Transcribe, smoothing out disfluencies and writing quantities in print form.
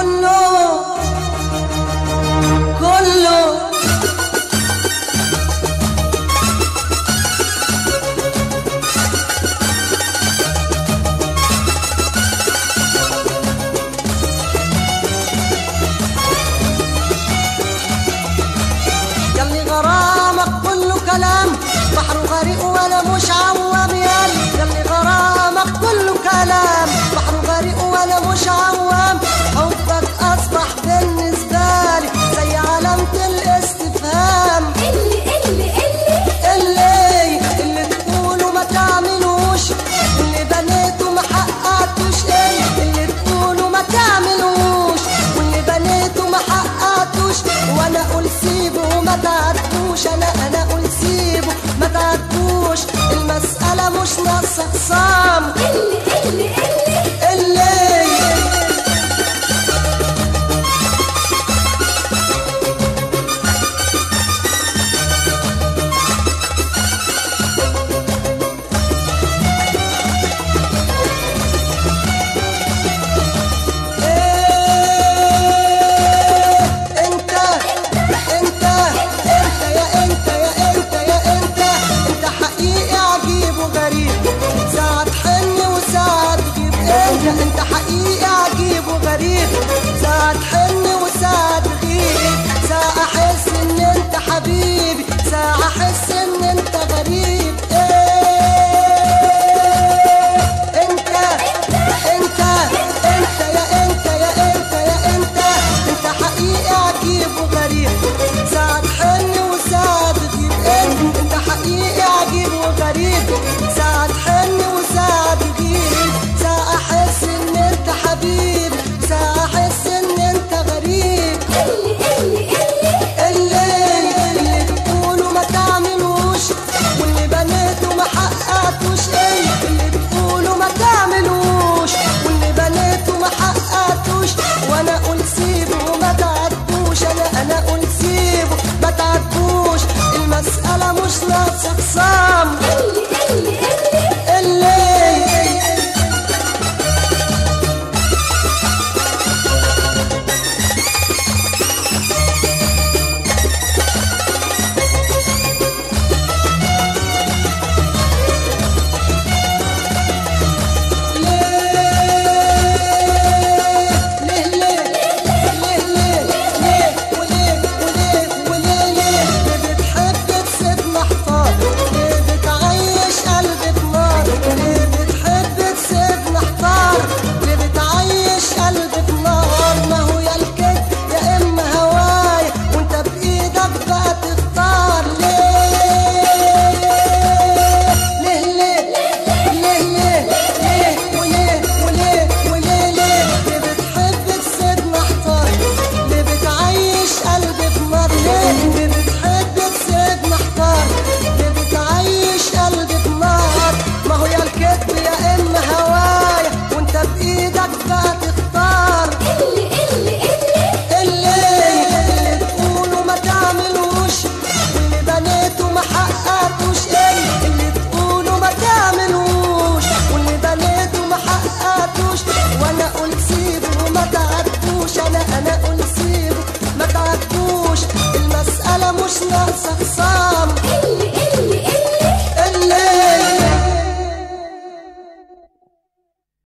كله ياللي غرامك كله كلام، بحر غريق ولا مش عوام. ياللي غرامك كله كلام، بحر غريق ولا مش عوام. حبك اصبح بالنسبه لي زي علامه الاستفهام. اللي تقوله ما تعملوش، اللي بنيته ما حققتوش. اللي تقوله ما تعملوش، واللي بنيته ما حققتوش. وانا اقول سيبه وما تعدوش، انا اقول سيبه ما تعدوش. المسألة مش ناقصة خصام. اللي انت حقيقي عجيب وغريب، ساعة تحن وساعة تغيب، ساعة احس ان انت حبيبي، ساعة احس